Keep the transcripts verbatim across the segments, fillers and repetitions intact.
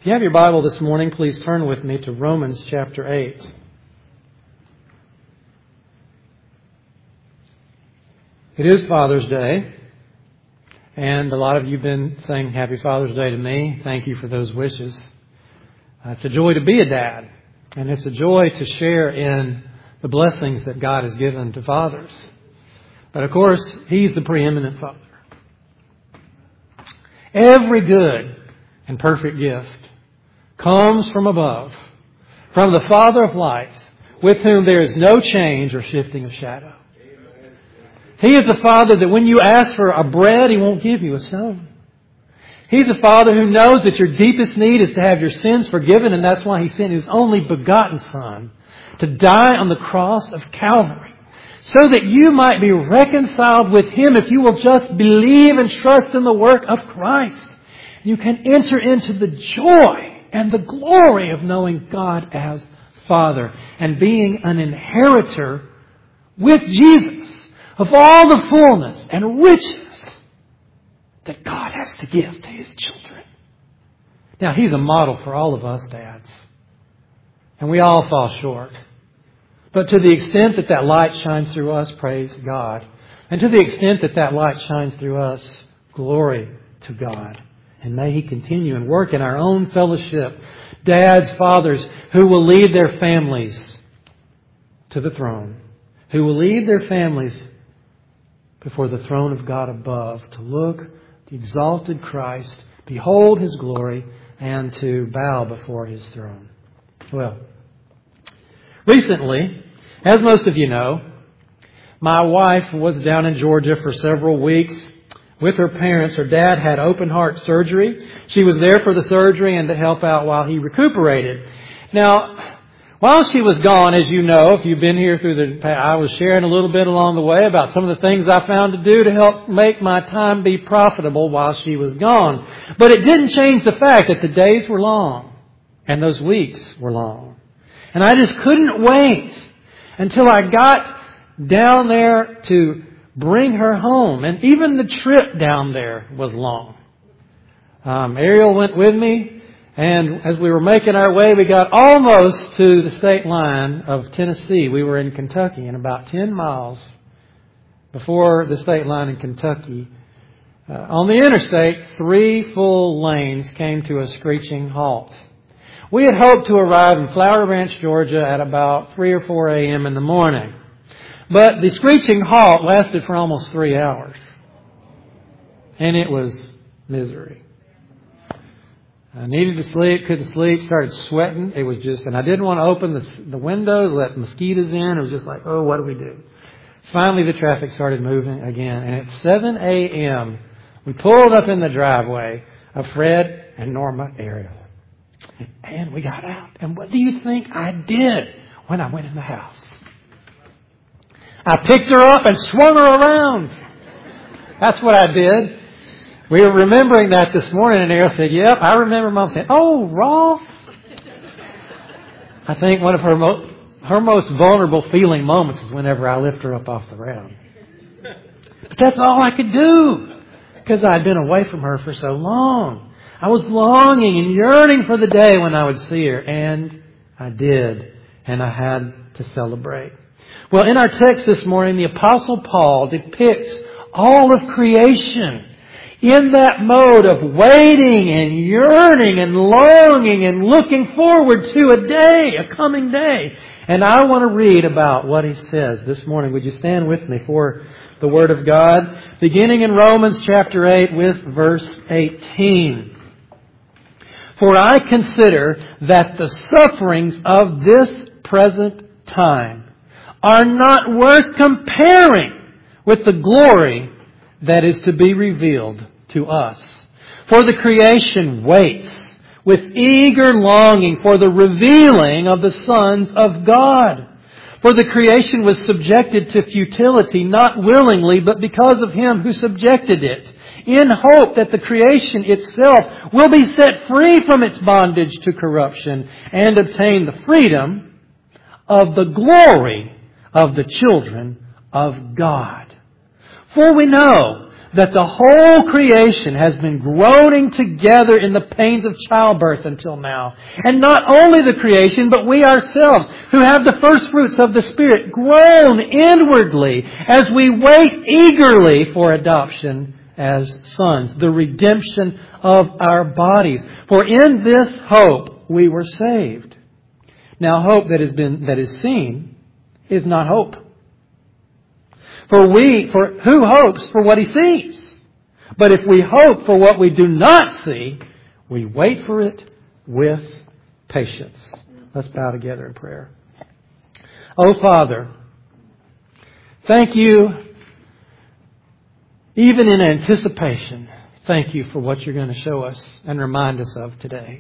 you have your Bible this morning, please turn with me to Romans chapter eight. It is Father's Day, and a lot of you have been saying Happy Father's Day to me. Thank you for those wishes. Uh, it's a joy to be a dad, and it's a joy to share in the blessings that God has given to fathers. But of course, He's the preeminent Father. Every good and perfect gift comes from above, from the Father of lights, with whom there is no change or shifting of shadow. He is the Father that when you ask for a bread, He won't give you a stone. He's the Father who knows that your deepest need is to have your sins forgiven, and that's why He sent His only begotten Son to die on the cross of Calvary, so that you might be reconciled with Him if you will just believe and trust in the work of Christ. You can enter into the joy and the glory of knowing God as Father and being an inheritor with Jesus of all the fullness and riches that God has to give to His children. Now, He's a model for all of us dads. And we all fall short. But to the extent that that light shines through us, praise God. And to the extent that that light shines through us, glory to God. And may He continue and work in our own fellowship. Dads, fathers, who will lead their families to the throne. Who will lead their families before the throne of God above. To look the exalted Christ, behold His glory, and to bow before His throne. Well, recently, as most of you know, my wife was down in Georgia for several weeks with her parents. Her dad had open heart surgery. She was there for the surgery and to help out while he recuperated. Now, while she was gone, as you know, if you've been here through the, I was sharing a little bit along the way about some of the things I found to do to help make my time be profitable while she was gone. But it didn't change the fact that the days were long and those weeks were long. And I just couldn't wait until I got down there to bring her home. And even the trip down there was long. Um, Ariel went with me, and as we were making our way, we got almost to the state line of Tennessee. We were in Kentucky, and about ten miles before the state line in Kentucky, uh, on the interstate, three full lanes came to a screeching halt. We had hoped to arrive in Flower Branch, Georgia at about three or four a.m. in the morning. But the screeching halt lasted for almost three hours. And it was misery. I needed to sleep, couldn't sleep, started sweating. It was just, and I didn't want to open the, the windows, let mosquitoes in. It was just like, oh, what do we do? Finally, the traffic started moving again. And at seven a.m., we pulled up in the driveway of Fred and Norma Ariel. And we got out. And what do you think I did when I went in the house? I picked her up and swung her around. That's what I did. We were remembering that this morning, and Ariel said, yep, I remember Mom saying, oh, Ross. I think one of her, mo- her most vulnerable feeling moments is whenever I lift her up off the ground. But that's all I could do because I'd been away from her for so long. I was longing and yearning for the day when I would see her, and I did, and I had to celebrate. Well, in our text this morning, the Apostle Paul depicts all of creation in that mode of waiting and yearning and longing and looking forward to a day, a coming day. And I want to read about what he says this morning. Would you stand with me for the Word of God? Beginning in Romans chapter eight with verse eighteen. For I consider that the sufferings of this present time are not worth comparing with the glory that is to be revealed to us. For the creation waits with eager longing for the revealing of the sons of God. For the creation was subjected to futility, not willingly, but because of Him who subjected it, in hope that the creation itself will be set free from its bondage to corruption and obtain the freedom of the glory of the children of God. For we know that the whole creation has been groaning together in the pains of childbirth until now. And not only the creation, but we ourselves, who have the first fruits of the Spirit, groan inwardly as we wait eagerly for adoption as sons, the redemption of our bodies. For in this hope we were saved. Now hope that has been that is seen is not hope. For we for who hopes for what he sees? But if we hope for what we do not see, we wait for it with patience. Let's bow together in prayer. Oh Father, thank you, even in anticipation, thank you for what you're going to show us and remind us of today.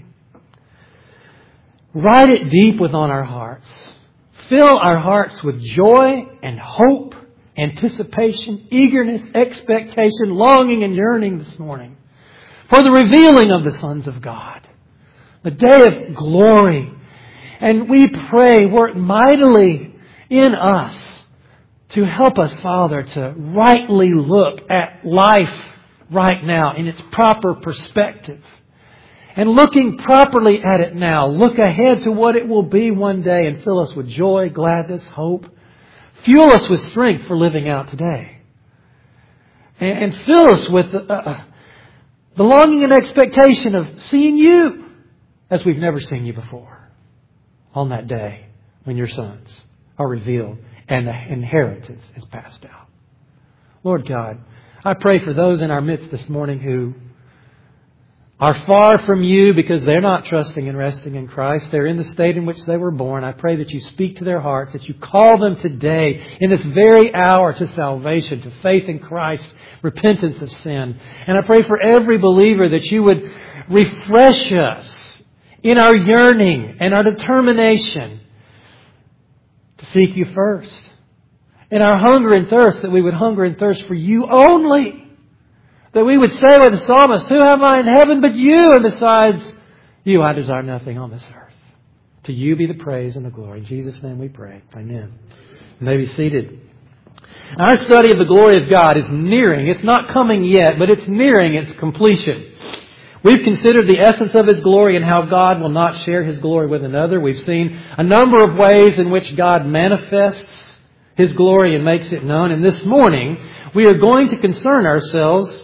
Write it deep within our hearts. Fill our hearts with joy and hope, anticipation, eagerness, expectation, longing and yearning this morning for the revealing of the sons of God, the day of glory. And we pray, work mightily in us to help us, Father, to rightly look at life right now in its proper perspective. And looking properly at it now, look ahead to what it will be one day and fill us with joy, gladness, hope. Fuel us with strength for living out today. And, and fill us with the, uh, the longing and expectation of seeing you as we've never seen you before on that day when your sons are revealed and the inheritance is passed out. Lord God, I pray for those in our midst this morning who are far from you because they're not trusting and resting in Christ. They're in the state in which they were born. I pray that you speak to their hearts, that you call them today in this very hour to salvation, to faith in Christ, repentance of sin. And I pray for every believer that you would refresh us in our yearning and our determination to seek you first. In our hunger and thirst, that we would hunger and thirst for you only. That we would say with the psalmist, who have I in heaven but you? And besides you, I desire nothing on this earth. To you be the praise and the glory. In Jesus' name we pray. Amen. You may be seated. Our study of the glory of God is nearing. It's not coming yet, but it's nearing its completion. We've considered the essence of His glory and how God will not share His glory with another. We've seen a number of ways in which God manifests His glory and makes it known. And this morning, we are going to concern ourselves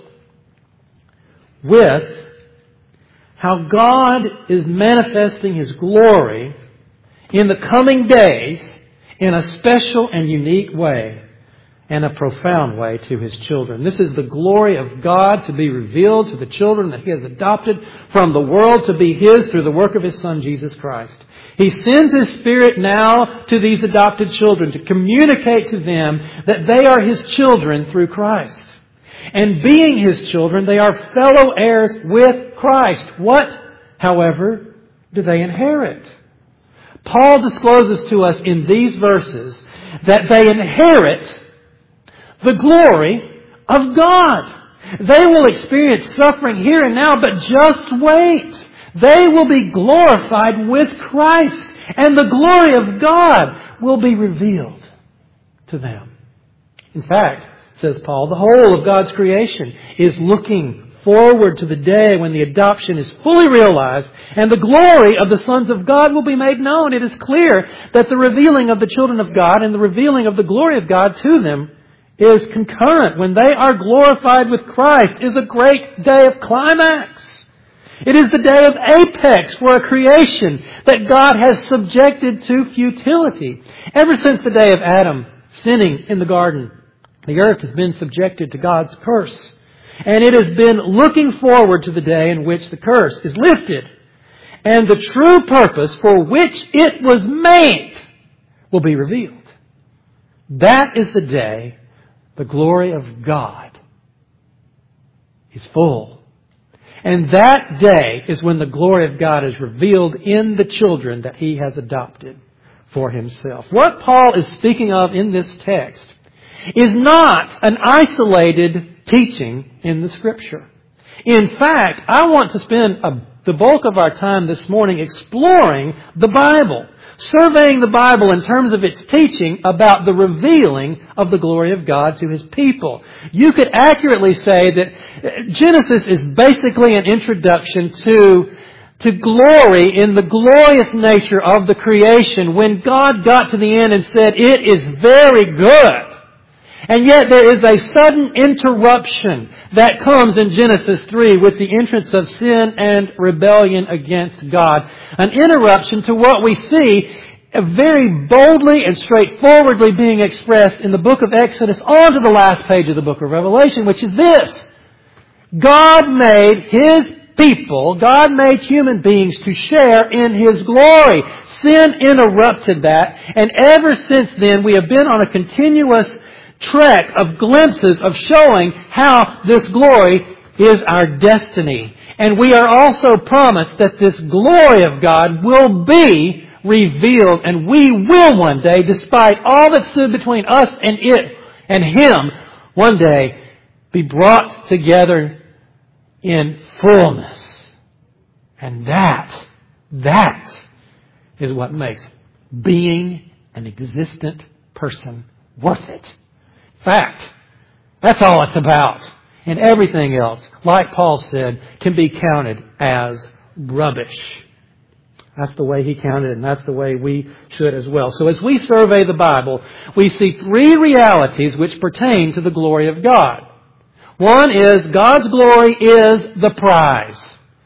with how God is manifesting His glory in the coming days in a special and unique way and a profound way to His children. This is the glory of God to be revealed to the children that He has adopted from the world to be His through the work of His Son, Jesus Christ. He sends His Spirit now to these adopted children to communicate to them that they are His children through Christ. And being His children, they are fellow heirs with Christ. What, however, do they inherit? Paul discloses to us in these verses that they inherit the glory of God. They will experience suffering here and now, but just wait. They will be glorified with Christ, and the glory of God will be revealed to them. In fact, says Paul, the whole of God's creation is looking forward to the day when the adoption is fully realized and the glory of the sons of God will be made known. It is clear that the revealing of the children of God and the revealing of the glory of God to them is concurrent. When they are glorified with Christ is a great day of climax. It is the day of apex for a creation that God has subjected to futility. Ever since the day of Adam sinning in the garden, the earth has been subjected to God's curse. And it has been looking forward to the day in which the curse is lifted. And the true purpose for which it was made will be revealed. That is the day the glory of God is full. And that day is when the glory of God is revealed in the children that He has adopted for Himself. What Paul is speaking of in this text is not an isolated teaching in the Scripture. In fact, I want to spend a the bulk of our time this morning exploring the Bible, surveying the Bible in terms of its teaching about the revealing of the glory of God to His people. You could accurately say that Genesis is basically an introduction to, to glory in the glorious nature of the creation when God got to the end and said, "It is very good." And yet there is a sudden interruption that comes in Genesis three with the entrance of sin and rebellion against God. An interruption to what we see very boldly and straightforwardly being expressed in the book of Exodus on to the last page of the book of Revelation, which is this: God made His people, God made human beings to share in His glory. Sin interrupted that, and ever since then we have been on a continuous trek of glimpses of showing how this glory is our destiny. And we are also promised that this glory of God will be revealed, and we will one day, despite all that stood between us and it and Him, one day be brought together in fullness. And that, that is what makes being an existent person worth it. Fact. That's all it's about. And everything else, like Paul said, can be counted as rubbish. That's the way he counted it, and that's the way we should as well. So as we survey the Bible, we see three realities which pertain to the glory of God. One is God's glory is the prize.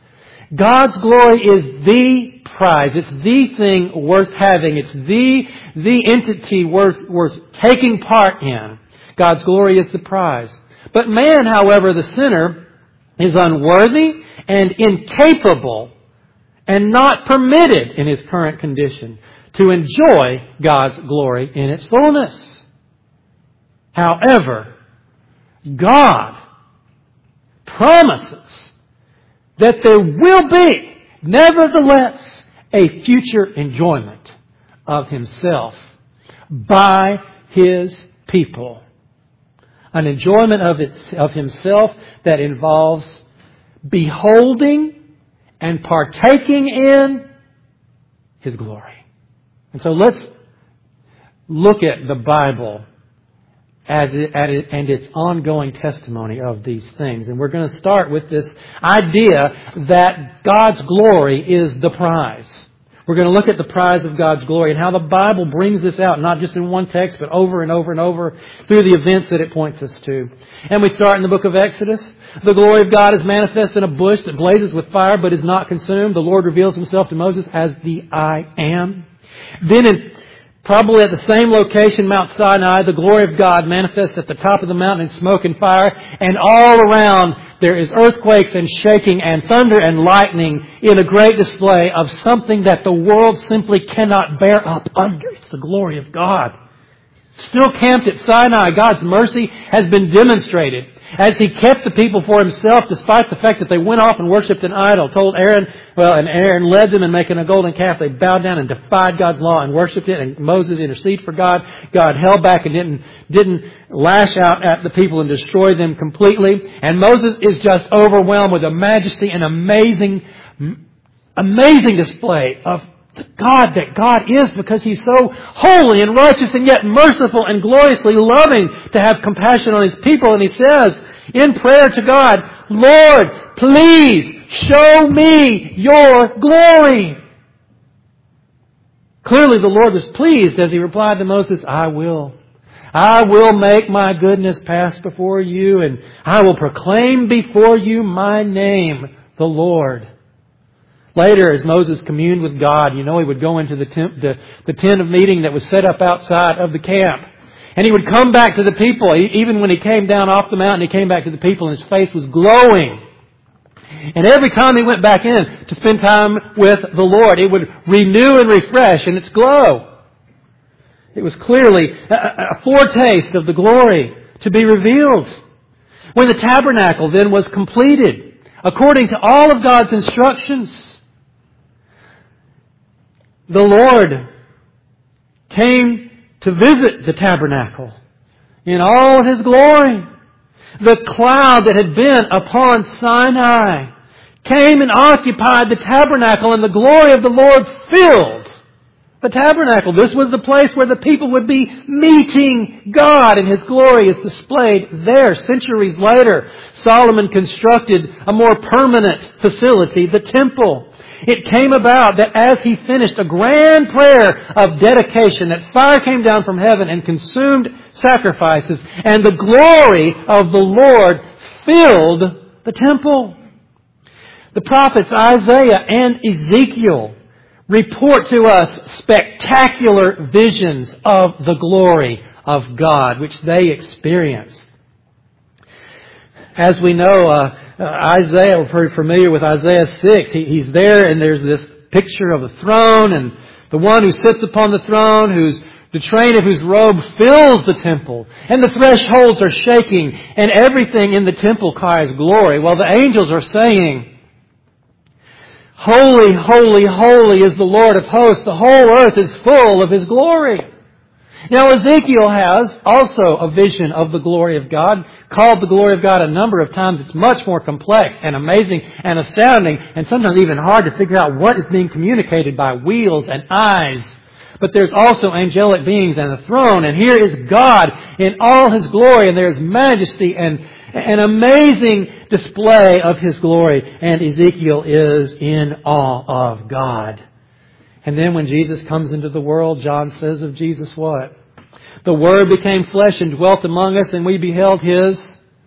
God's glory is the prize. It's the thing worth having. It's the, the entity worth, worth taking part in. God's glory is the prize. But man, however, the sinner, is unworthy and incapable and not permitted in his current condition to enjoy God's glory in its fullness. However, God promises that there will be, nevertheless, a future enjoyment of Himself by His people. An enjoyment of, its, of Himself that involves beholding and partaking in His glory. And so let's look at the Bible as it, at it, and its ongoing testimony of these things. And we're going to start with this idea that God's glory is the prize. We're going to look at the prize of God's glory and how the Bible brings this out, not just in one text, but over and over and over through the events that it points us to. And we start in the book of Exodus. The glory of God is manifest in a bush that blazes with fire but is not consumed. The Lord reveals Himself to Moses as the I Am. Then in probably at the same location, Mount Sinai, the glory of God manifests at the top of the mountain in smoke and fire, and all around there is earthquakes and shaking and thunder and lightning in a great display of something that the world simply cannot bear up under. It's the glory of God. Still camped at Sinai, God's mercy has been demonstrated as He kept the people for Himself despite the fact that they went off and worshipped an idol. Told Aaron, well, and Aaron led them in making a golden calf. They bowed down and defied God's law and worshipped it. And Moses interceded for God. God held back and didn't, didn't lash out at the people and destroy them completely. And Moses is just overwhelmed with a majesty and amazing, amazing display of the God that God is, because He's so holy and righteous and yet merciful and gloriously loving to have compassion on His people. And he says in prayer to God, "Lord, please show me your glory." Clearly the Lord was pleased as He replied to Moses, "I will. I will make my goodness pass before you, and I will proclaim before you my name, the Lord." Later, as Moses communed with God, you know, he would go into the tent, the, the tent of meeting that was set up outside of the camp. And he would come back to the people. He, even when he came down off the mountain, he came back to the people and his face was glowing. And every time he went back in to spend time with the Lord, it would renew and refresh in its glow. It was clearly a, a foretaste of the glory to be revealed. When the tabernacle then was completed, according to all of God's instructions, the Lord came to visit the tabernacle in all of His glory. The cloud that had been upon Sinai came and occupied the tabernacle, and the glory of the Lord filled the tabernacle. This was the place where the people would be meeting God, and His glory is displayed there. Centuries later, Solomon constructed a more permanent facility, the temple. It came about that as he finished a grand prayer of dedication, that fire came down from heaven and consumed sacrifices, and the glory of the Lord filled the temple. The prophets Isaiah and Ezekiel report to us spectacular visions of the glory of God, which they experienced. As we know, uh, uh, Isaiah, we're very familiar with Isaiah six. He, he's there, and there's this picture of the throne, and the one who sits upon the throne, who's the train of whose robe fills the temple, and the thresholds are shaking, and everything in the temple cries glory. Well, the angels are saying, "Holy, holy, holy is the Lord of hosts. The whole earth is full of His glory." Now, Ezekiel has also a vision of the glory of God, called the glory of God a number of times. It's much more complex and amazing and astounding, and sometimes even hard to figure out what is being communicated by wheels and eyes. But there's also angelic beings and a throne, and here is God in all His glory, and there's majesty and an amazing display of His glory, and Ezekiel is in awe of God. And then when Jesus comes into the world, John says of Jesus what? The Word became flesh and dwelt among us, and we beheld His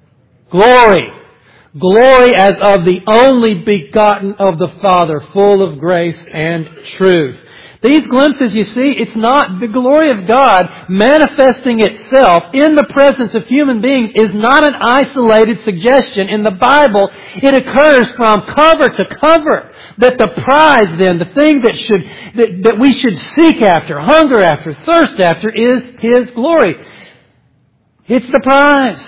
glory. Glory as of the only begotten of the Father, full of grace and truth. These glimpses, you see, it's not the glory of God manifesting itself in the presence of human beings is not an isolated suggestion in the Bible. It occurs from cover to cover. That the prize then, the thing that should that, that we should seek after, hunger after, thirst after is His glory. It's the prize.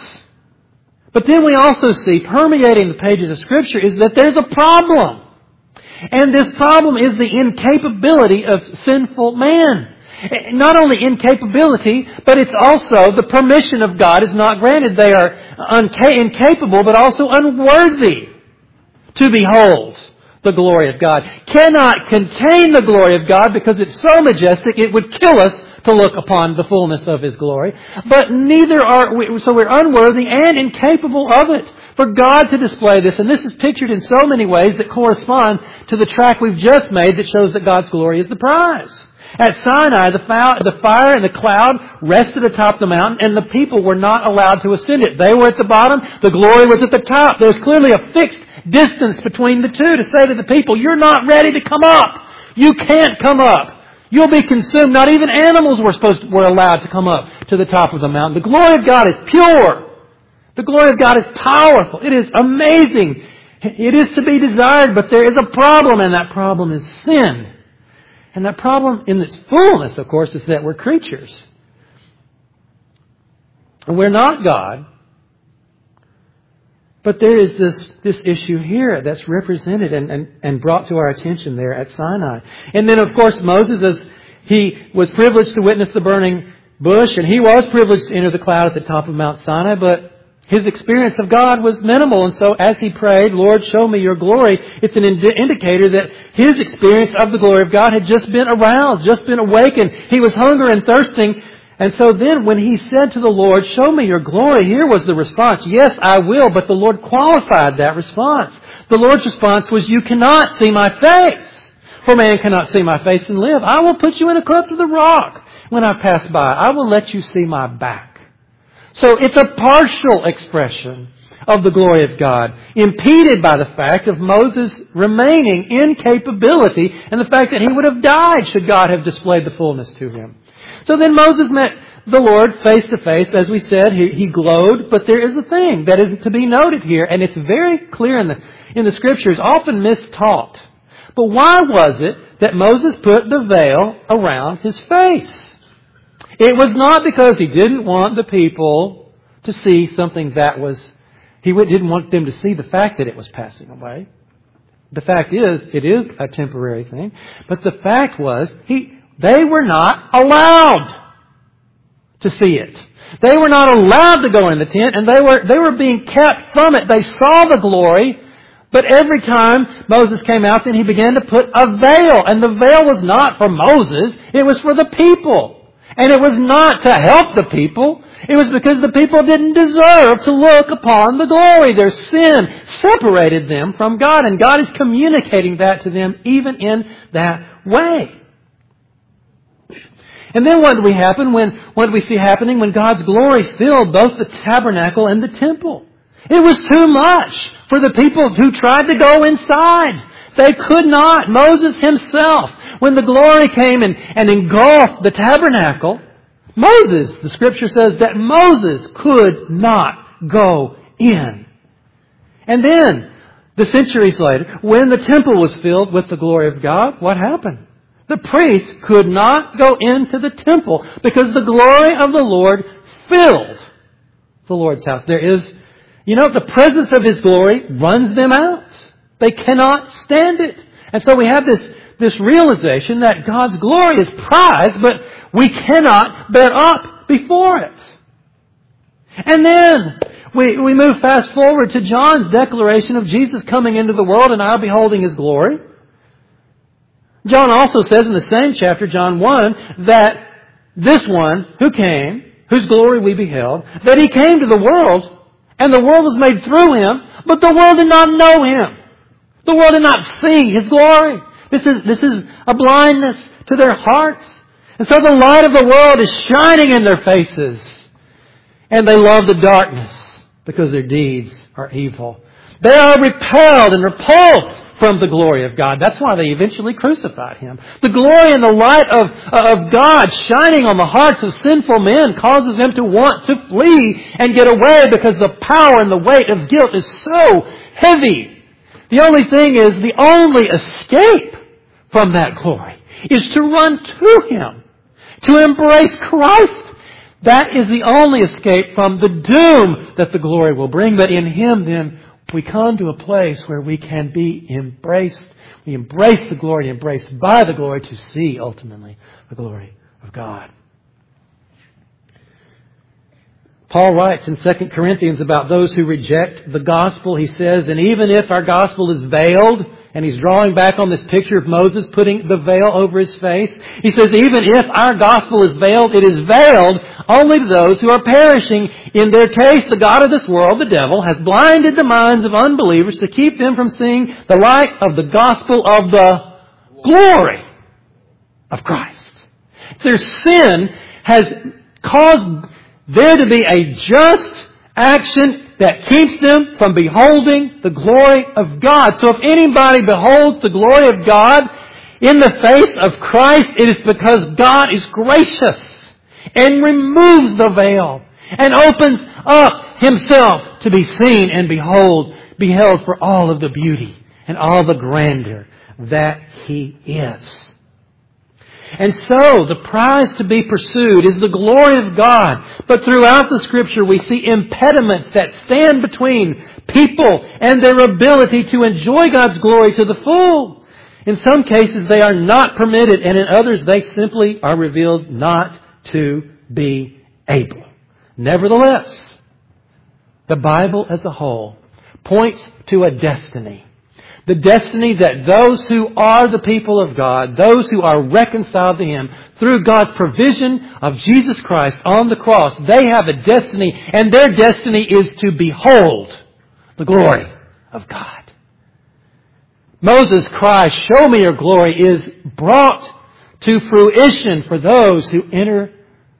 But then we also see, permeating the pages of Scripture, is that there's a problem. And this problem is the incapability of sinful man. Not only incapability, but it's also the permission of God is not granted. They are unca- incapable, but also unworthy to behold the glory of God. Cannot contain the glory of God because it's so majestic it would kill us to look upon the fullness of His glory. But neither are we, so we're unworthy and incapable of it. For God to display this, and this is pictured in so many ways that correspond to the track we've just made that shows that God's glory is the prize. At Sinai, the fire and the cloud rested atop the mountain, and the people were not allowed to ascend it. They were at the bottom, the glory was at the top. There was clearly a fixed distance between the two to say to the people, you're not ready to come up. You can't come up. You'll be consumed. Not even animals were supposed to, were allowed to come up to the top of the mountain. The glory of God is pure. The glory of God is powerful. It is amazing. It is to be desired, but there is a problem, and that problem is sin. And that problem in its fullness, of course, is that we're creatures. And we're not God. But there is this, this issue here that's represented and, and, and brought to our attention there at Sinai. And then, of course, Moses, as he was privileged to witness the burning bush, and he was privileged to enter the cloud at the top of Mount Sinai, but his experience of God was minimal. And so as he prayed, Lord, show me your glory, it's an ind- indicator that his experience of the glory of God had just been aroused, just been awakened. He was hungry and thirsting. And so then when he said to the Lord, show me your glory, here was the response, yes, I will. But the Lord qualified that response. The Lord's response was, you cannot see my face. For man cannot see my face and live. I will put you in a cleft of the rock when I pass by. I will let you see my back. So it's a partial expression of the glory of God, impeded by the fact of Moses remaining in capability and the fact that he would have died should God have displayed the fullness to him. So then Moses met the Lord face to face. As we said, he, he glowed, but there is a thing that is to be noted here, and it's very clear in the, in the Scriptures, often mistaught. But why was it that Moses put the veil around his face? It was not because he didn't want the people to see something that was, he didn't want them to see the fact that it was passing away. The fact is, it is a temporary thing. But the fact was, he, they were not allowed to see it. They were not allowed to go in the tent, and they were, they were being kept from it. They saw the glory, But every time Moses came out, then he began to put a veil. And the veil was not for Moses. It was for the people. And it was not to help the people. It was because the people didn't deserve to look upon the glory. Their sin separated them from God. And God is communicating that to them even in that way. And then what did we happen when, what did we see happening when God's glory filled both the tabernacle and the temple? It was too much for the people who tried to go inside. They could not. Moses himself, when the glory came and, and engulfed the tabernacle, Moses, the Scripture says that Moses could not go in. And then, the centuries later, when the temple was filled with the glory of God, what happened? The priests could not go into the temple because the glory of the Lord filled the Lord's house. There is, you know, the presence of His glory runs them out. They cannot stand it. And so we have this, this realization that God's glory is prized, but we cannot bear up before it. And then we, we move fast forward to John's declaration of Jesus coming into the world and our beholding His glory. John also says in the same chapter, John one, that this one who came, whose glory we beheld, that He came to the world, and the world was made through Him, but the world did not know Him. The world did not see His glory. This is, this is a blindness to their hearts. And so the light of the world is shining in their faces. And they love the darkness because their deeds are evil. They are repelled and repulsed from the glory of God. That's why they eventually crucified Him. The glory and the light of, of God shining on the hearts of sinful men causes them to want to flee and get away because the power and the weight of guilt is so heavy. The only thing is, the only escape from that glory is to run to Him, to embrace Christ. That is the only escape from the doom that the glory will bring. But in Him, then, we come to a place where we can be embraced. We embrace the glory, embraced by the glory to see, ultimately, the glory of God. Paul writes in Second Corinthians about those who reject the gospel. He says, and even if our gospel is veiled, and he's drawing back on this picture of Moses putting the veil over his face. He says, even if our gospel is veiled, it is veiled only to those who are perishing. In their case, the God of this world, the devil, has blinded the minds of unbelievers to keep them from seeing the light of the gospel of the glory of Christ. Their sin has caused there to be a just action that keeps them from beholding the glory of God. So if anybody beholds the glory of God in the face of Christ, it is because God is gracious and removes the veil and opens up Himself to be seen and behold, beheld for all of the beauty and all the grandeur that He is. And so, the prize to be pursued is the glory of God. But throughout the Scripture, we see impediments that stand between people and their ability to enjoy God's glory to the full. In some cases, they are not permitted, and in others, they simply are revealed not to be able. Nevertheless, the Bible as a whole points to a destiny. The destiny that those who are the people of God, those who are reconciled to Him through God's provision of Jesus Christ on the cross, they have a destiny, and their destiny is to behold the glory of God. Moses' cry, "Show me your glory," is brought to fruition for those who enter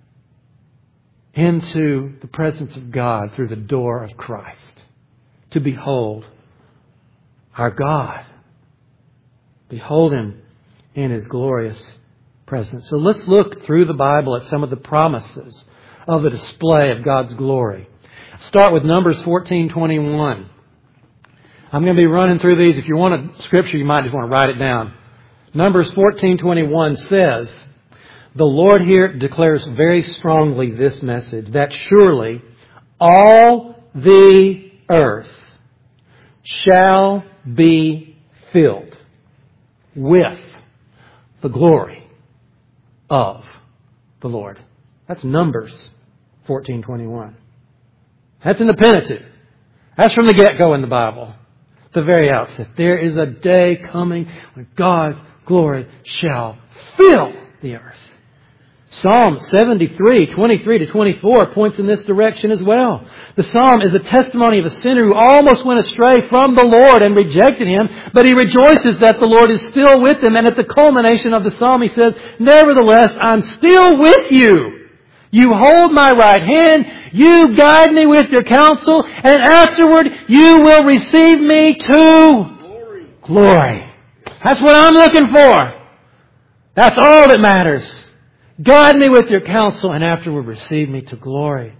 into the presence of God through the door of Christ, to behold our God. Behold Him in His glorious presence. So let's look through the Bible at some of the promises of the display of God's glory. Start with Numbers fourteen twenty-one. I'm going to be running through these. If you want a scripture, you might just want to write it down. Numbers fourteen twenty-one says, the Lord here declares very strongly this message, that surely all the earth shall be filled with the glory of the Lord. That's Numbers fourteen twenty-one. That's in the Pentateuch. That's from the get-go in the Bible. the very outset. There is a day coming when God's glory shall fill the earth. Psalm seventy-three, twenty-three to twenty-four points in this direction as well. The psalm is a testimony of a sinner who almost went astray from the Lord and rejected Him, but he rejoices that the Lord is still with him. And at the culmination of the psalm he says, "Nevertheless, I'm still with you. You hold my right hand, you guide me with your counsel, and afterward you will receive me to glory." Glory. That's what I'm looking for. That's all that matters. Guide me with your counsel, and afterward receive me to glory.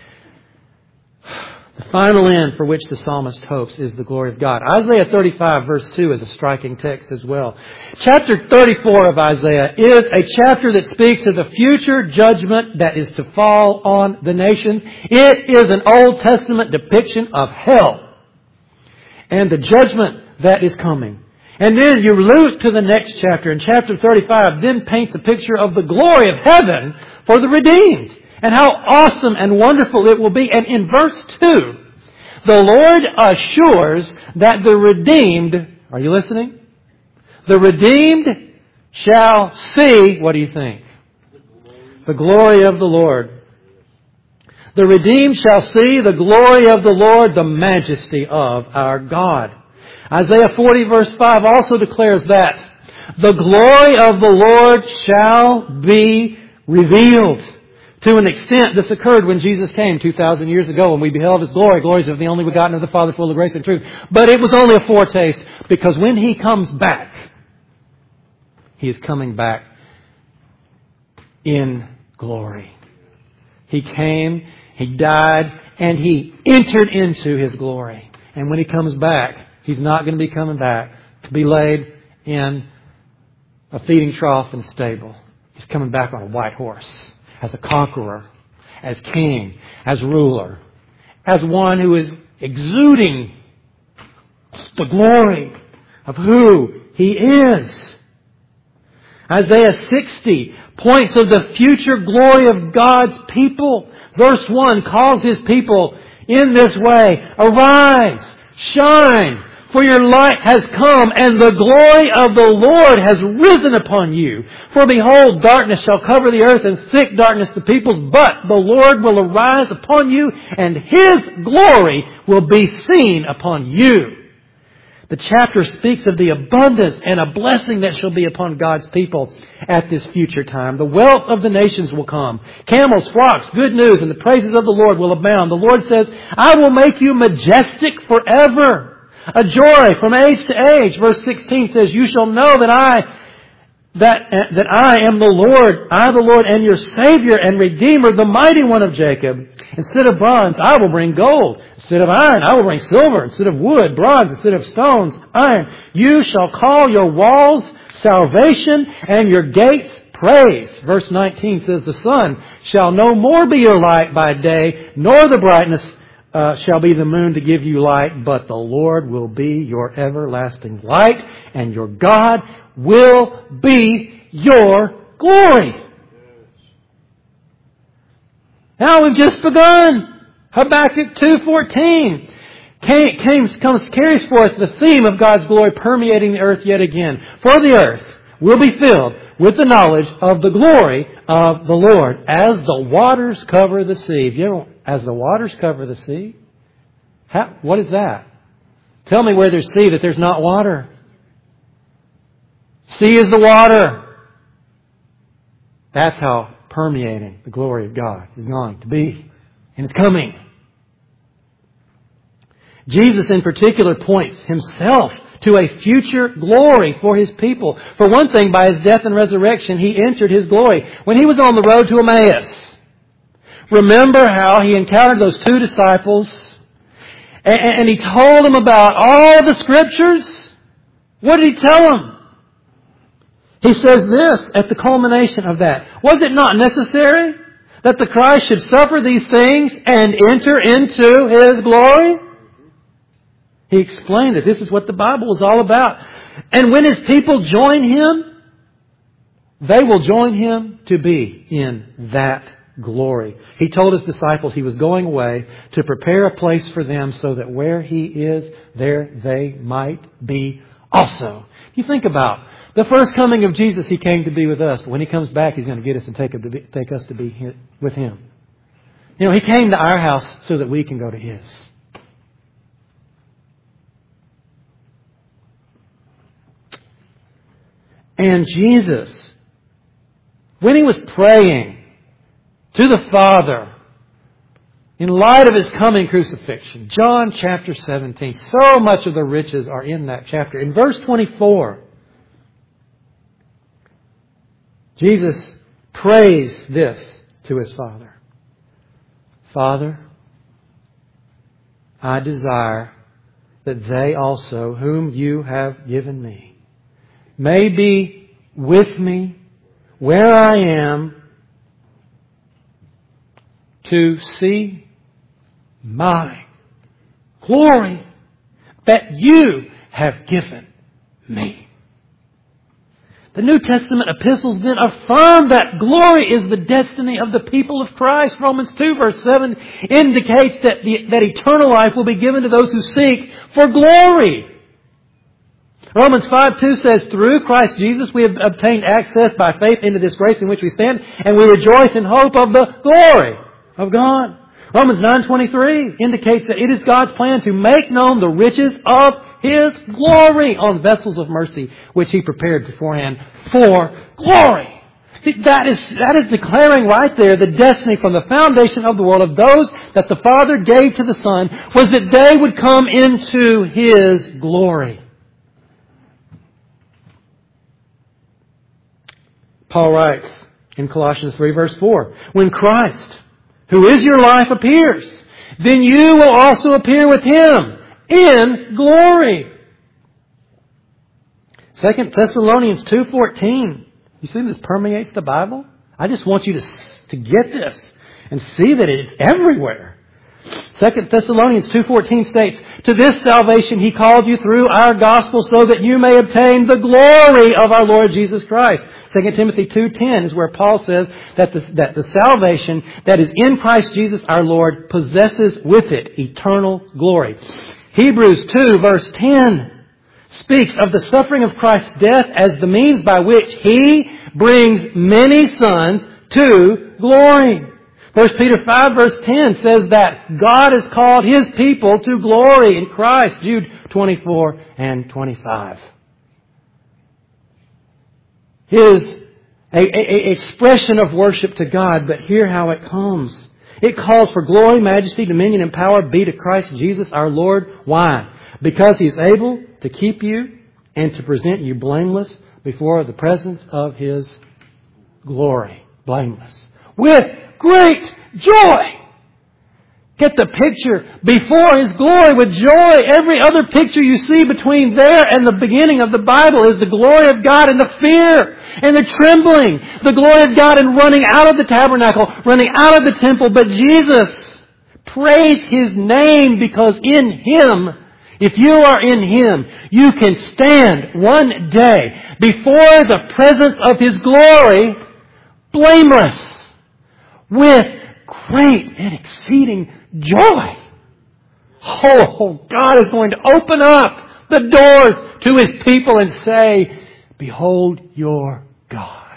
The final end for which the psalmist hopes is the glory of God. Isaiah thirty-five verse two is a striking text as well. Chapter thirty-four of Isaiah is a chapter that speaks of the future judgment that is to fall on the nations. It is an Old Testament depiction of hell and the judgment that is coming. And then you loop to the next chapter, and chapter thirty-five then paints a picture of the glory of heaven for the redeemed. And how awesome and wonderful it will be. And in verse two, the Lord assures that the redeemed, are you listening? The redeemed shall see, what do you think? The glory of the Lord. The redeemed shall see the glory of the Lord, the majesty of our God. Isaiah forty verse five also declares that the glory of the Lord shall be revealed. To an extent, this occurred when Jesus came two thousand years ago, and we beheld His glory, glories of the only begotten of the Father, full of grace and truth. But it was only a foretaste, because when He comes back, He is coming back in glory. He came, He died, and He entered into His glory. And when He comes back, He's not going to be coming back to be laid in a feeding trough and stable. He's coming back on a white horse. As a conqueror, as king, as ruler, as one who is exuding the glory of who He is. Isaiah sixty points of the future glory of God's people. Verse one calls His people in this way, "Arise, shine, for your light has come, and the glory of the Lord has risen upon you. For behold, darkness shall cover the earth, and thick darkness the peoples, but the Lord will arise upon you, and His glory will be seen upon you." The chapter speaks of the abundance and a blessing that shall be upon God's people at this future time. The wealth of the nations will come. Camels, flocks, good news, and the praises of the Lord will abound. The Lord says, "I will make you majestic forever. A joy from age to age." Verse sixteen says, "You shall know that I, that, that I am the Lord, I the Lord, and your Savior and Redeemer, the mighty one of Jacob. Instead of bronze, I will bring gold. Instead of iron, I will bring silver. Instead of wood, bronze. Instead of stones, iron. You shall call your walls salvation and your gates praise." Verse nineteen says, "The sun shall no more be your light by day, nor the brightness Uh, shall be the moon to give you light, but the Lord will be your everlasting light, and your God will be your glory." Now we've just begun. Habakkuk two fourteen comes, carries forth the theme of God's glory permeating the earth yet again. "For the earth will be filled with the knowledge of the glory of the Lord, as the waters cover the sea." If you ever, as the waters cover the sea? How, what is that? Tell me where there's sea that there's not water. Sea is the water. That's how permeating the glory of God is going to be. And it's coming. Jesus in particular points Himself to a future glory for His people. For one thing, by His death and resurrection, He entered His glory. When He was on the road to Emmaus, remember how He encountered those two disciples and, and He told them about all the Scriptures? What did He tell them? He says this at the culmination of that. "Was it not necessary that the Christ should suffer these things and enter into His glory?" He explained that this is what the Bible is all about. And when His people join Him, they will join Him to be in that glory. He told His disciples He was going away to prepare a place for them so that where He is, there they might be also. You think about the first coming of Jesus, He came to be with us. But when He comes back, He's going to get us and take, to be, take us to be with Him. You know, He came to our house so that we can go to His. And Jesus, when He was praying to the Father in light of His coming crucifixion, John chapter seventeen, so much of the riches are in that chapter. In verse twenty-four, Jesus prays this to His Father. Father, I desire that they also, whom You have given Me, may be with Me where I am to see My glory that You have given Me. The New Testament epistles then affirm that glory is the destiny of the people of Christ. Romans two verse seven indicates that, the, that eternal life will be given to those who seek for glory. Romans five two says, through Christ Jesus we have obtained access by faith into this grace in which we stand, and we rejoice in hope of the glory of God. Romans nine twenty-three indicates that it is God's plan to make known the riches of His glory on vessels of mercy, which He prepared beforehand for glory. See, that is, that is declaring right there the destiny from the foundation of the world of those that the Father gave to the Son was that they would come into His glory. Paul writes in Colossians three verse four, when Christ, who is your life, appears, then you will also appear with Him in glory. Second Thessalonians two fourteen. You see this permeates the Bible? I just want you to, to get this and see that it's everywhere. Second Thessalonians two fourteen states, to this salvation He called you through our gospel so that you may obtain the glory of our Lord Jesus Christ. Second Timothy two ten is where Paul says that the, that the salvation that is in Christ Jesus our Lord possesses with it eternal glory. Hebrews two verse ten speaks of the suffering of Christ's death as the means by which He brings many sons to glory. First Peter five verse ten says that God has called His people to glory in Christ. Jude twenty-four and twenty-five. His a, a, a expression of worship to God, but hear how it comes. It calls for glory, majesty, dominion, and power be to Christ Jesus our Lord. Why? Because He is able to keep you and to present you blameless before the presence of His glory. Blameless. With great joy. Get the picture before His glory with joy. Every other picture you see between there and the beginning of the Bible is the glory of God and the fear and the trembling. The glory of God in running out of the tabernacle, running out of the temple. But Jesus, praise His name because in Him, if you are in Him, you can stand one day before the presence of His glory blameless with great and exceeding joy. Oh, God is going to open up the doors to His people and say, behold your God.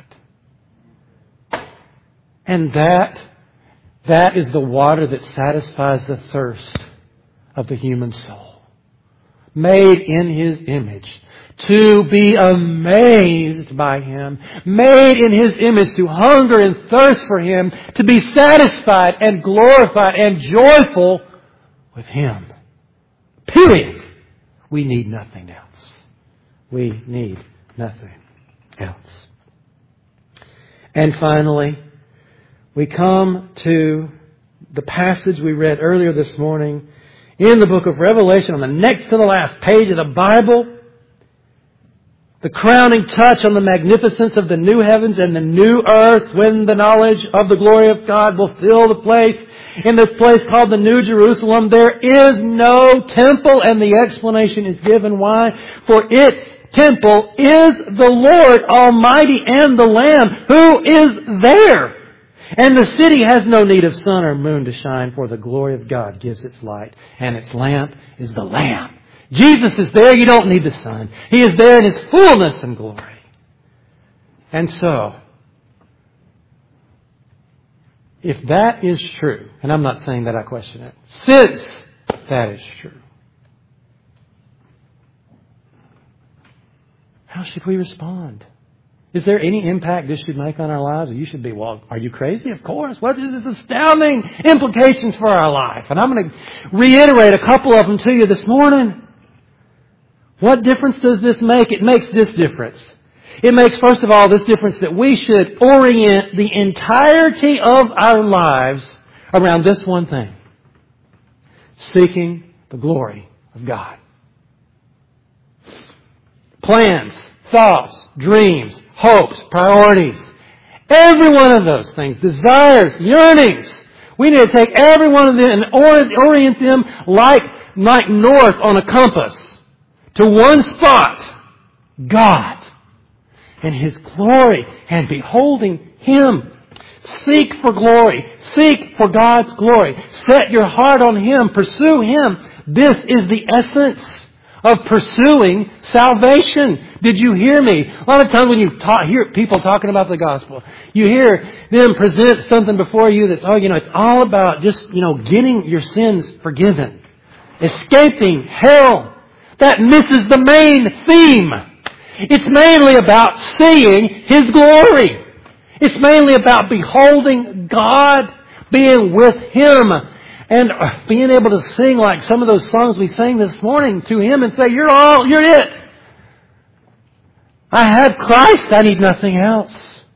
And that, that is the water that satisfies the thirst of the human soul. Made in His image, to be amazed by Him, made in His image to hunger and thirst for Him, to be satisfied and glorified and joyful with Him. Period. We need nothing else. We need nothing else. And finally, we come to the passage we read earlier this morning in the book of Revelation, on the next to the last page of the Bible. The crowning touch on the magnificence of the new heavens and the new earth, when the knowledge of the glory of God will fill the place. In this place called the New Jerusalem, there is no temple, and the explanation is given why. For its temple is the Lord Almighty and the Lamb who is there. And the city has no need of sun or moon to shine, for the glory of God gives its light, and its lamp is the Lamb. Jesus is there. You don't need the sun. He is there in His fullness and glory. And so, if that is true, and I'm not saying that I question it, since that is true, how should we respond? Is there any impact this should make on our lives? Or you should be, well, are you crazy? Of course. What is this astounding implications for our life? And I'm going to reiterate a couple of them to you this morning. What difference does this make? It makes this difference. It makes, first of all, this difference that we should orient the entirety of our lives around this one thing: seeking the glory of God. Plans, thoughts, dreams, hopes, priorities, every one of those things, desires, yearnings, we need to take every one of them and orient them like, like north on a compass to one spot: God and His glory, and beholding Him. Seek for glory. Seek for God's glory. Set your heart on Him. Pursue Him. This is the essence of pursuing salvation. Did you hear me? A lot of times when you talk, hear people talking about the gospel, you hear them present something before you that's, oh, you know, it's all about just, you know, getting your sins forgiven. Escaping hell. That misses the main theme. It's mainly about seeing His glory. It's mainly about beholding God, being with Him, and being able to sing like some of those songs we sang this morning to Him and say, you're all, you're it. I have Christ. I need nothing else.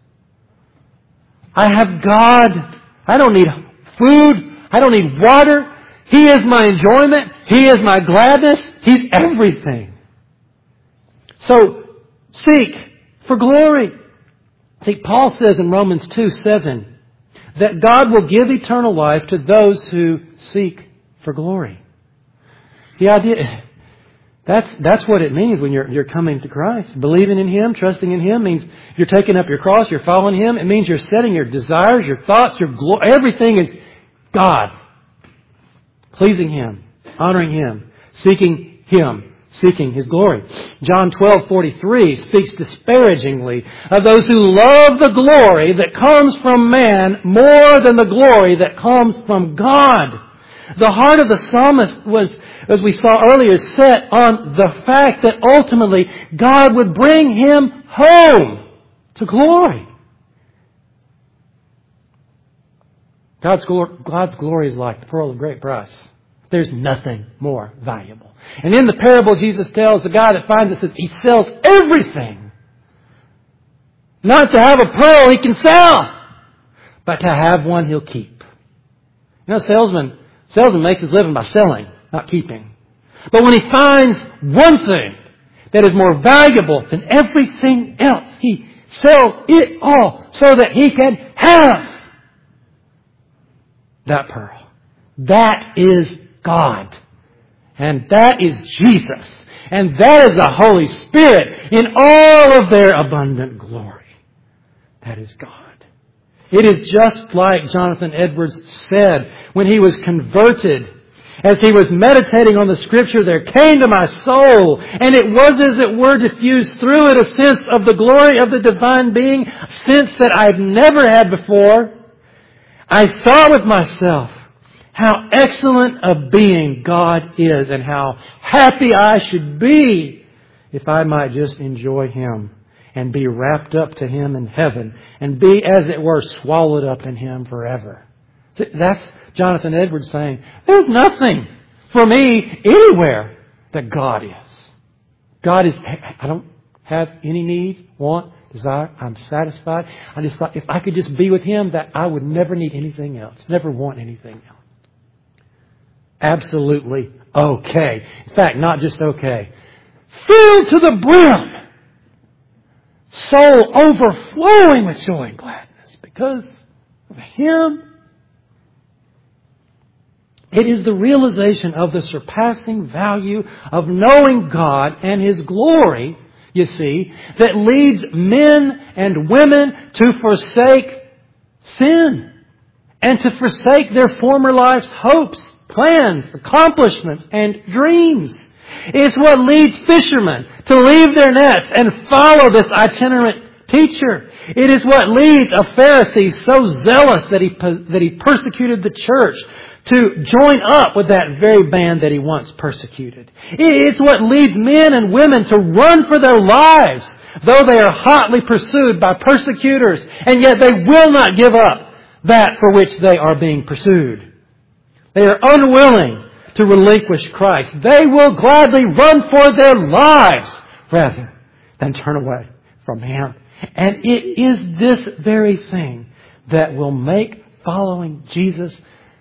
I have God. I don't need food. I don't need water. He is my enjoyment. He is my gladness. He's everything. So, seek for glory. See, Paul says in Romans two seven that God will give eternal life to those who seek for glory. The idea, that's, that's what it means when you're, you're coming to Christ. Believing in Him, trusting in Him means you're taking up your cross, you're following Him. It means you're setting your desires, your thoughts, your glory, everything is God. Pleasing Him, honoring Him, seeking Him, seeking His glory. John twelve forty-three speaks disparagingly of those who love the glory that comes from man more than the glory that comes from God. The heart of the psalmist was, as we saw earlier, set on the fact that ultimately God would bring him home to glory. God's glory, God's glory is like the pearl of great price. There's nothing more valuable. And in the parable Jesus tells, the guy that finds it says he sells everything. Not to have a pearl he can sell, but to have one he'll keep. You know, salesman, salesman makes his living by selling, not keeping. But when he finds one thing that is more valuable than everything else, he sells it all so that he can have that pearl. That is God. And that is Jesus. And that is the Holy Spirit in all of their abundant glory. That is God. It is just like Jonathan Edwards said when he was converted. As he was meditating on the Scripture, there came to my soul, and it was as it were diffused through it a sense of the glory of the divine being, a sense that I've never had before. I thought with myself, how excellent a being God is, and how happy I should be if I might just enjoy Him and be wrapped up to Him in heaven and be, as it were, swallowed up in Him forever. That's Jonathan Edwards saying, there's nothing for me anywhere that God is. God is, I don't have any need, want, desire. I'm satisfied. I just thought if I could just be with Him, that I would never need anything else, never want anything else. Absolutely okay. In fact, not just okay. Filled to the brim. Soul overflowing with joy and gladness because of Him. It is the realization of the surpassing value of knowing God and His glory, you see, that leads men and women to forsake sin and to forsake their former life's hopes, plans, accomplishments, and dreams. It's what leads fishermen to leave their nets and follow this itinerant teacher. It is what leads a Pharisee so zealous that he, that he persecuted the church to join up with that very band that he once persecuted. It's what leads men and women to run for their lives, though they are hotly pursued by persecutors, and yet they will not give up that for which they are being pursued. They are unwilling to relinquish Christ. They will gladly run for their lives rather than turn away from Him. And it is this very thing that will make following Jesus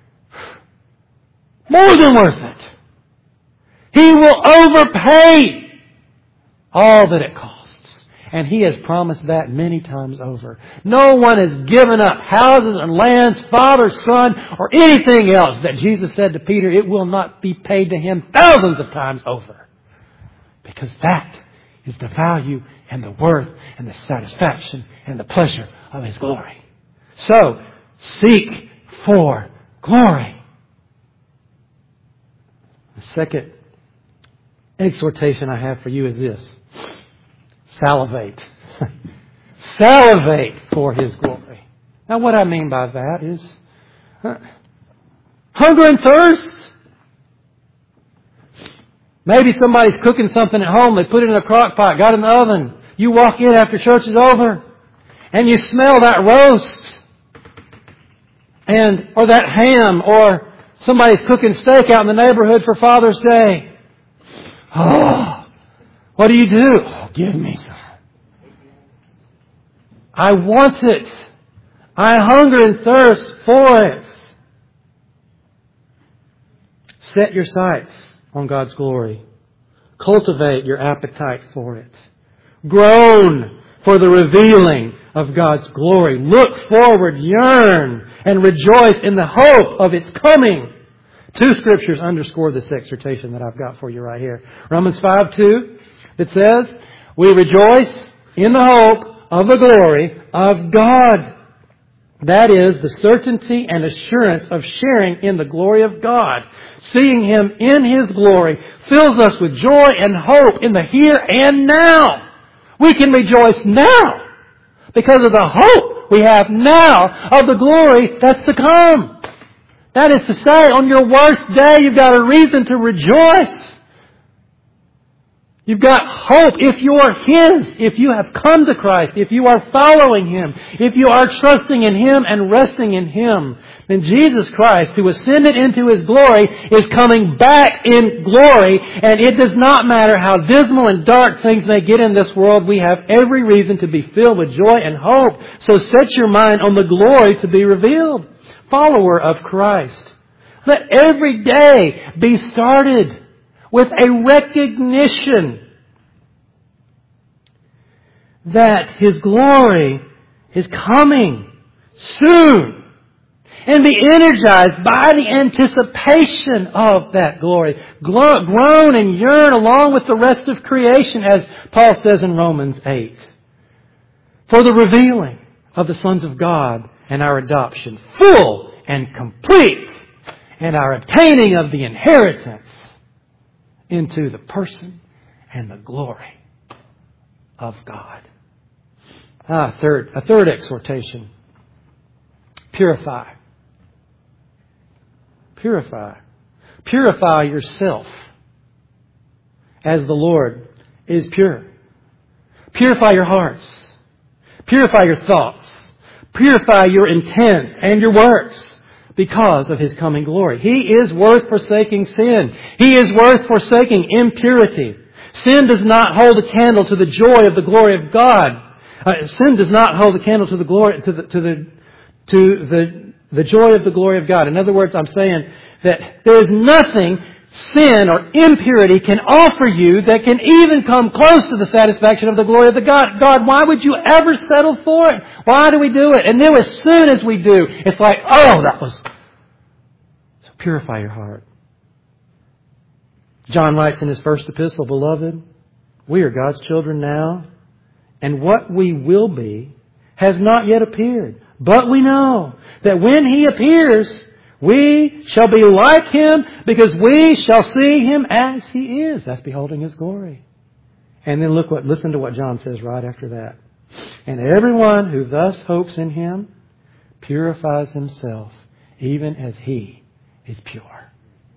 more than worth it. He will overpay all that it costs. And He has promised that many times over. No one has given up houses and lands, father, son, or anything else that Jesus said to Peter, it will not be paid to him thousands of times over. Because that is the value and the worth and the satisfaction and the pleasure of His glory. So, seek for glory. The second exhortation I have for you is this. Salivate. Salivate for His glory. Now what I mean by that is uh, hunger and thirst. Maybe somebody's cooking something at home. They put it in a crock pot, got it in the oven. You walk in after church is over and you smell that roast and or that ham, or somebody's cooking steak out in the neighborhood for Father's Day. Oh, what do you do? Oh, give me some. I want it. I hunger and thirst for it. Set your sights on God's glory. Cultivate your appetite for it. Groan for the revealing of God's glory. Look forward, yearn, and rejoice in the hope of its coming. Two scriptures underscore this exhortation that I've got for you right here. Romans five two, it says, we rejoice in the hope of the glory of God. That is the certainty and assurance of sharing in the glory of God. Seeing Him in His glory fills us with joy and hope in the here and now. We can rejoice now because of the hope we have now of the glory that's to come. That is to say, on your worst day, you've got a reason to rejoice. You've got hope if you are His, if you have come to Christ, if you are following Him, if you are trusting in Him and resting in Him. Then Jesus Christ, who ascended into His glory, is coming back in glory. And it does not matter how dismal and dark things may get in this world, we have every reason to be filled with joy and hope. So set your mind on the glory to be revealed. Follower of Christ, let every day be started with a recognition that His glory is coming soon, and be energized by the anticipation of that glory. Groan and yearn along with the rest of creation, as Paul says in Romans eight, for the revealing of the sons of God and our adoption, full and complete, and our obtaining of the inheritance into the person and the glory of God. Ah, third, a third exhortation. Purify. Purify. Purify yourself as the Lord is pure. Purify your hearts. Purify your thoughts. Purify your intent and your works because of His coming glory. He is worth forsaking sin. He is worth forsaking impurity. Sin does not hold a candle to the joy of the glory of God. Uh, sin does not hold a candle to the glory to the to the to the the joy of the glory of God. In other words, I'm saying that there is nothing sin or impurity can offer you that can even come close to the satisfaction of the glory of the God. God, why would you ever settle for it? Why do we do it? And then as soon as we do, it's like, oh, that was... So purify your heart. John writes in his first epistle, Beloved, we are God's children now, and what we will be has not yet appeared. But we know that when He appears, we shall be like Him because we shall see Him as He is. That's beholding His glory. And then look what, listen to what John says right after that. And everyone who thus hopes in Him purifies himself, even as He is pure.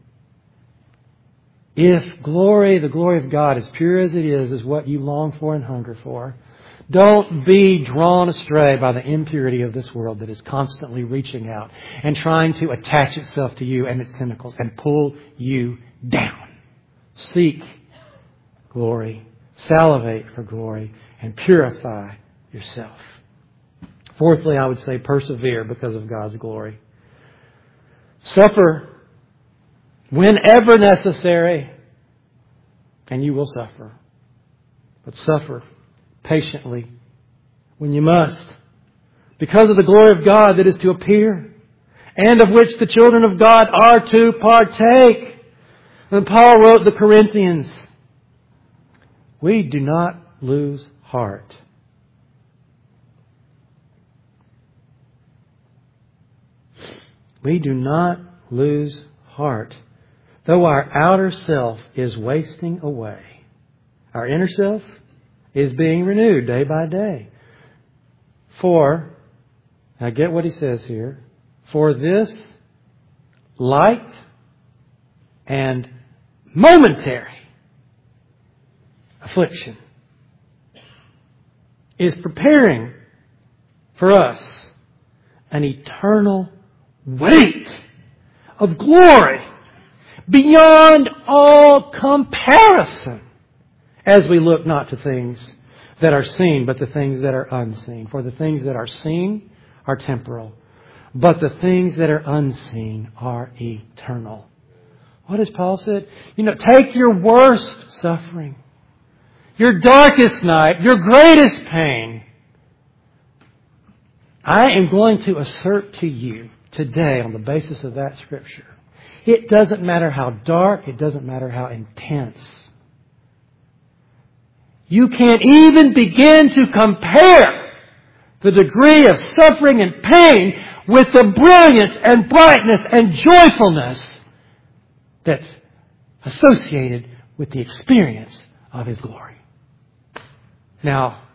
If glory, the glory of God, as pure as it is, is what you long for and hunger for, don't be drawn astray by the impurity of this world that is constantly reaching out and trying to attach itself to you and its tentacles and pull you down. Seek glory, salivate for glory, and purify yourself. Fourthly, I would say persevere because of God's glory. Suffer whenever necessary, and you will suffer. But suffer patiently when you must, because of the glory of God that is to appear, and of which the children of God are to partake. When Paul wrote the Corinthians, we do not lose heart. We do not lose heart, though our outer self is wasting away. Our inner self is being renewed day by day. For, now get what he says here, for this light and momentary affliction is preparing for us an eternal weight of glory beyond all comparison, as we look not to things that are seen, but the things that are unseen. For the things that are seen are temporal, but the things that are unseen are eternal. What has Paul said? You know, take your worst suffering, your darkest night, your greatest pain. I am going to assert to you today, on the basis of that Scripture, it doesn't matter how dark, it doesn't matter how intense. You can't even begin to compare the degree of suffering and pain with the brilliance and brightness and joyfulness that's associated with the experience of His glory. Now,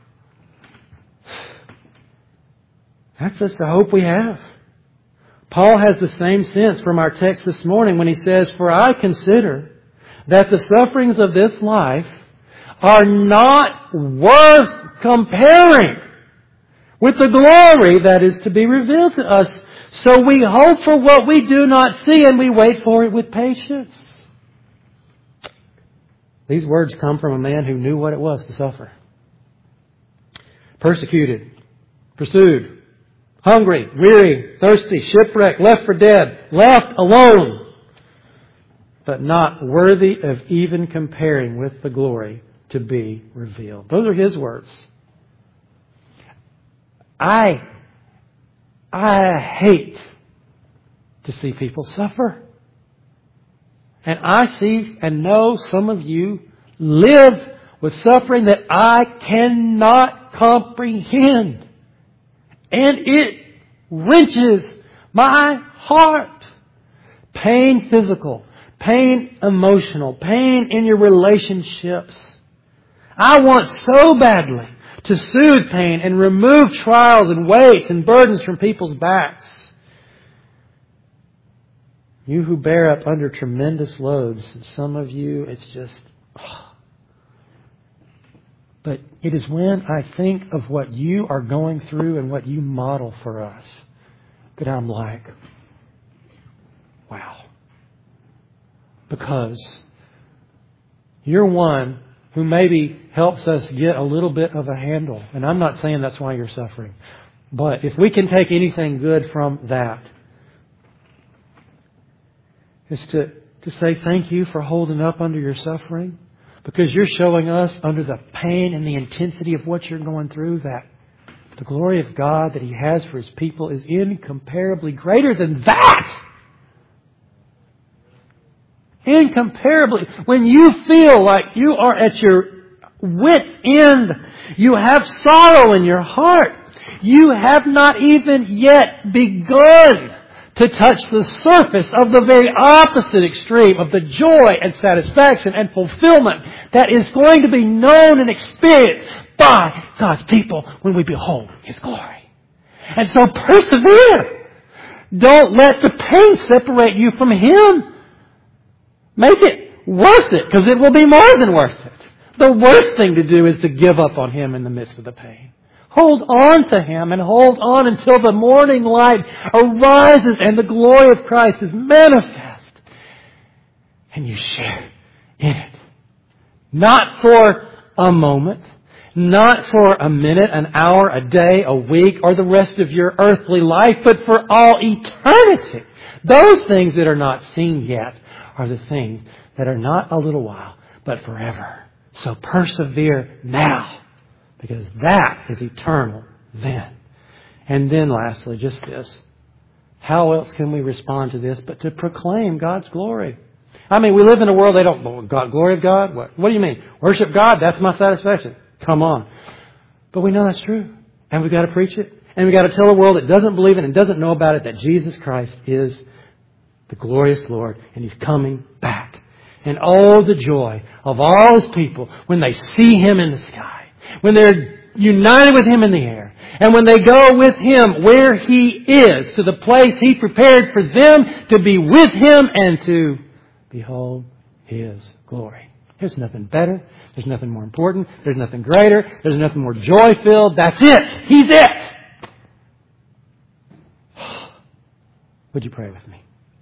that's just the hope we have. Paul has the same sense from our text this morning when he says, for I consider that the sufferings of this life are not worth comparing with the glory that is to be revealed to us. So we hope for what we do not see, and we wait for it with patience. These words come from a man who knew what it was to suffer. Persecuted, pursued, hungry, weary, thirsty, shipwrecked, left for dead, left alone, but not worthy of even comparing with the glory to be revealed. Those are his words. I, I hate to see people suffer. And I see and know some of you live with suffering that I cannot comprehend. And it wrenches my heart. Pain physical, pain emotional, pain in your relationships. I want so badly to soothe pain and remove trials and weights and burdens from people's backs. You who bear up under tremendous loads, some of you, it's just... Oh. But it is when I think of what you are going through and what you model for us that I'm like, wow. Because you're one who maybe helps us get a little bit of a handle. And I'm not saying that's why you're suffering. But if we can take anything good from that, it's to, to say thank you for holding up under your suffering. Because you're showing us under the pain and the intensity of what you're going through that the glory of God that He has for His people is incomparably greater than that. Incomparably. When you feel like you are at your wit's end, you have sorrow in your heart, You have not even yet begun to touch the surface of the very opposite extreme of the joy and satisfaction and fulfillment that is going to be known and experienced by God's people when we behold His glory. And so persevere. Don't let the pain separate you from Him. Make it worth it, because it will be more than worth it. The worst thing to do is to give up on Him in the midst of the pain. Hold on to Him and hold on until the morning light arises and the glory of Christ is manifest. And you share in it. Not for a moment, not for a minute, an hour, a day, a week, or the rest of your earthly life, but for all eternity. Those things that are not seen yet are the things that are not a little while, but forever. So persevere now, because that is eternal then. And then lastly, just this. How else can we respond to this but to proclaim God's glory? I mean, we live in a world they don't, God, glory of God? What? What do you mean? Worship God? That's my satisfaction. Come on. But we know that's true. And we've got to preach it. And we've got to tell the world that doesn't believe it and doesn't know about it that Jesus Christ is the glorious Lord and He's coming back. And oh, the joy of all His people when they see Him in the sky, when they're united with Him in the air, and when they go with Him where He is, to the place He prepared for them to be with Him and to behold His glory. There's nothing better. There's nothing more important. There's nothing greater. There's nothing more joy-filled. That's it. He's it. Would you pray with me?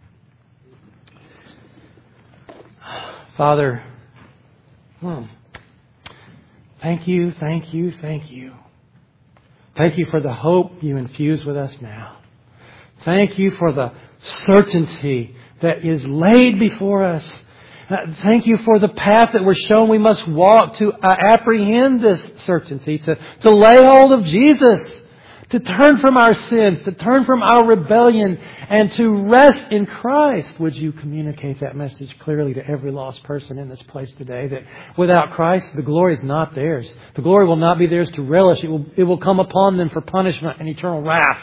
Father, hmm, thank you, thank you, thank you. Thank you for the hope you infuse with us now. Thank you for the certainty that is laid before us. Uh, thank you for the path that we're shown we must walk to uh, apprehend this certainty, to, to lay hold of Jesus, to turn from our sins, to turn from our rebellion, and to rest in Christ. Would you communicate that message clearly to every lost person in this place today, that without Christ, the glory is not theirs. The glory will not be theirs to relish. It will, it will come upon them for punishment and eternal wrath.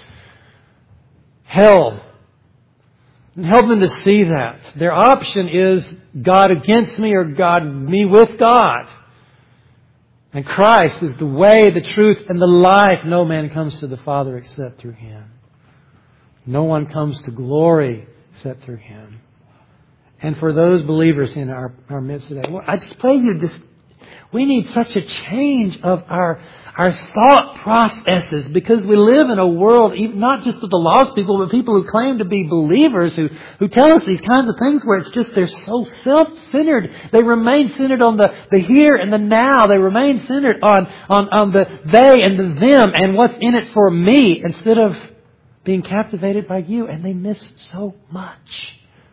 Hell. And help them to see that. Their option is God against me or God me with God. And Christ is the way, the truth, and the life. No man comes to the Father except through Him. No one comes to glory except through Him. And for those believers in our, our midst today, I just pray you this. We need such a change of our our thought processes, because we live in a world, not just of the lost people, but people who claim to be believers, who, who tell us these kinds of things where it's just they're so self-centered. They remain centered on the, the here and the now. They remain centered on, on, on the they and the them and what's in it for me, instead of being captivated by you. And they miss so much.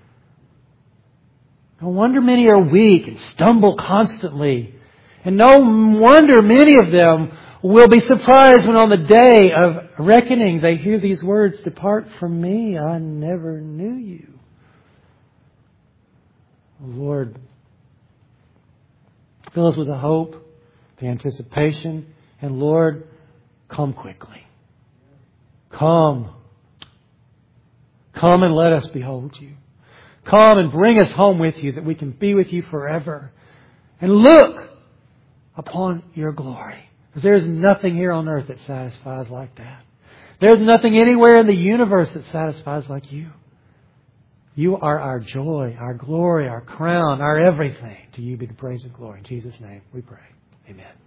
No wonder many are weak and stumble constantly. And no wonder many of them will be surprised when on the day of reckoning they hear these words, "Depart from me, I never knew you." Lord, fill us with the hope, the anticipation, and Lord, come quickly. Come. Come and let us behold you. Come and bring us home with you, that we can be with you forever. And look upon your glory. Because there's nothing here on earth that satisfies like that. There's nothing anywhere in the universe that satisfies like you. You are our joy, our glory, our crown, our everything. To you be the praise and glory. In Jesus' name we pray. Amen.